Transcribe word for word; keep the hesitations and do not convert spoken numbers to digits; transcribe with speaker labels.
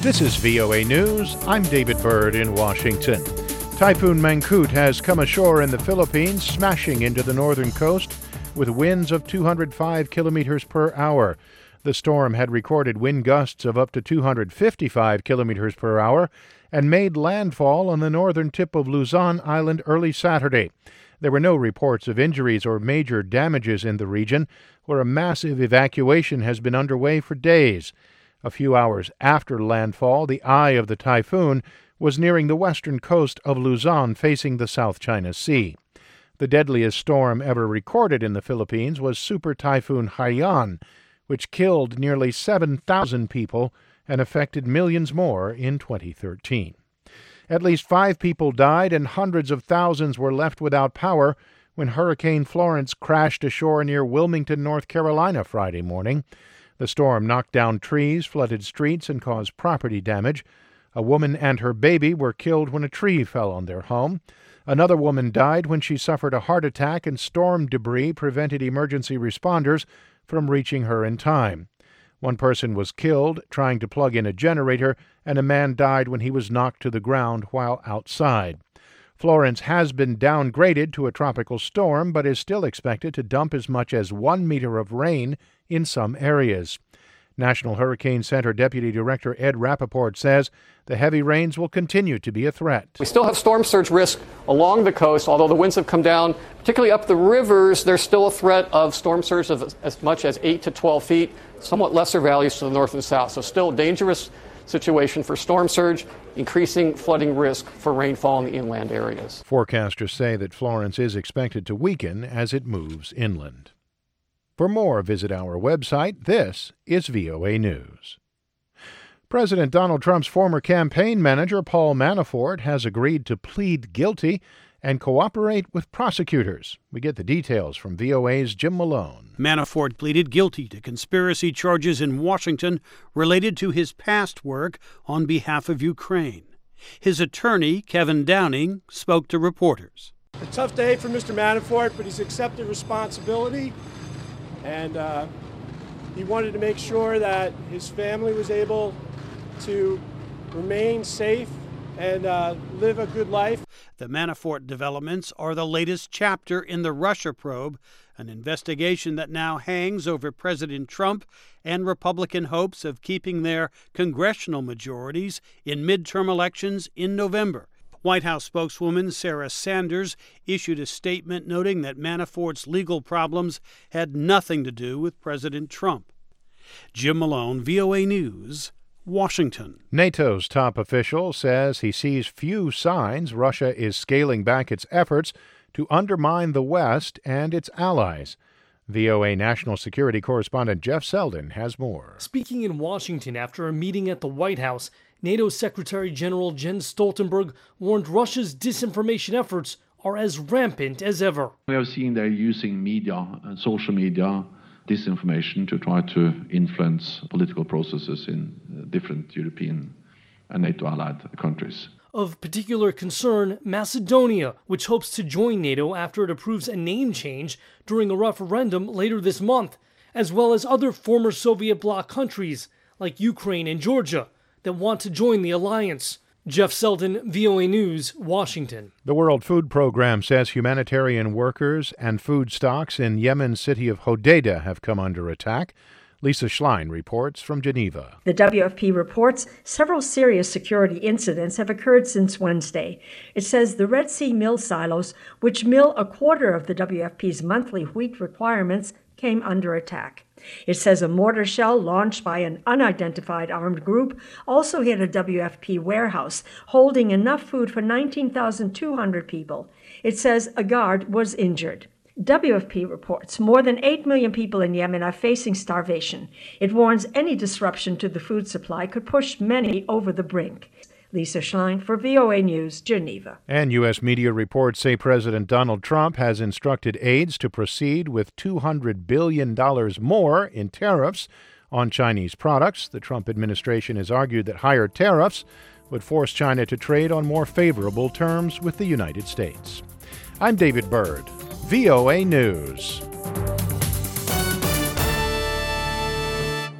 Speaker 1: This is V O A News. I'm David Byrd in Washington. Typhoon Mangkhut has come ashore in the Philippines, smashing into the northern coast with winds of two hundred five kilometers per hour. The storm had recorded wind gusts of up to two hundred fifty-five kilometers per hour and made landfall on the northern tip of Luzon Island early Saturday. There were no reports of injuries or major damages in the region, where a massive evacuation has been underway for days. A few hours after landfall, the eye of the typhoon was nearing the western coast of Luzon, facing the South China Sea. The deadliest storm ever recorded in the Philippines was Super Typhoon Haiyan, which killed nearly seven thousand people and affected millions more in twenty thirteen. At least five people died and hundreds of thousands were left without power when Hurricane Florence crashed ashore near Wilmington, North Carolina, Friday morning. The storm knocked down trees, flooded streets, and caused property damage. A woman and her baby were killed when a tree fell on their home. Another woman died when she suffered a heart attack, and storm debris prevented emergency responders from reaching her in time. One person was killed trying to plug in a generator, and a man died when he was knocked to the ground while outside. Florence has been downgraded to a tropical storm, but is still expected to dump as much as one meter of rain in some areas. National Hurricane Center Deputy Director Ed Rappaport says the heavy rains will continue to be a threat.
Speaker 2: We still have storm surge risk along the coast, although the winds have come down, particularly up the rivers. There's still a threat of storm surge of as much as eight to twelve feet, somewhat lesser values to the north and south. So still a dangerous situation for storm surge, increasing flooding risk for rainfall in the inland areas.
Speaker 1: Forecasters say that Florence is expected to weaken as it moves inland. For more, visit our website. This is V O A News. President Donald Trump's former campaign manager, Paul Manafort, has agreed to plead guilty and cooperate with prosecutors. We get the details from V O A's Jim Malone.
Speaker 3: Manafort pleaded guilty to conspiracy charges in Washington related to his past work on behalf of Ukraine. His attorney, Kevin Downing, spoke to reporters.
Speaker 4: A tough day for Mister Manafort, but he's accepted responsibility, and uh, he wanted to make sure that his family was able to remain safe and uh, live a good life.
Speaker 3: The Manafort developments are the latest chapter in the Russia probe, an investigation that now hangs over President Trump and Republican hopes of keeping their congressional majorities in midterm elections in November. White House spokeswoman Sarah Sanders issued a statement noting that Manafort's legal problems had nothing to do with President Trump. Jim Malone, V O A News, Washington.
Speaker 1: NATO's top official says he sees few signs Russia is scaling back its efforts to undermine the West and its allies. V O A national security correspondent Jeff Selden has more.
Speaker 5: Speaking in Washington after a meeting at the White House, NATO Secretary General Jens Stoltenberg warned Russia's disinformation efforts are as rampant as ever.
Speaker 6: We have seen they're using media and social media disinformation to try to influence political processes in different European and NATO allied countries.
Speaker 5: Of particular concern, Macedonia, which hopes to join NATO after it approves a name change during a referendum later this month, as well as other former Soviet bloc countries like Ukraine and Georgia that want to join the alliance. Jeff Selden, V O A News, Washington.
Speaker 1: The World Food Program says humanitarian workers and food stocks in Yemen's city of Hodeidah have come under attack. Lisa Schlein reports from Geneva.
Speaker 7: The W F P reports several serious security incidents have occurred since Wednesday. It says the Red Sea mill silos, which mill a quarter of the W F P's monthly wheat requirements, came under attack. It says a mortar shell launched by an unidentified armed group also hit a W F P warehouse holding enough food for nineteen thousand two hundred people. It says a guard was injured. W F P reports more than eight million people in Yemen are facing starvation. It warns any disruption to the food supply could push many over the brink. Lisa Schlein for V O A News, Geneva.
Speaker 1: And U S media reports say President Donald Trump has instructed aides to proceed with two hundred billion dollars more in tariffs on Chinese products. The Trump administration has argued that higher tariffs would force China to trade on more favorable terms with the United States. I'm David Byrd, V O A News.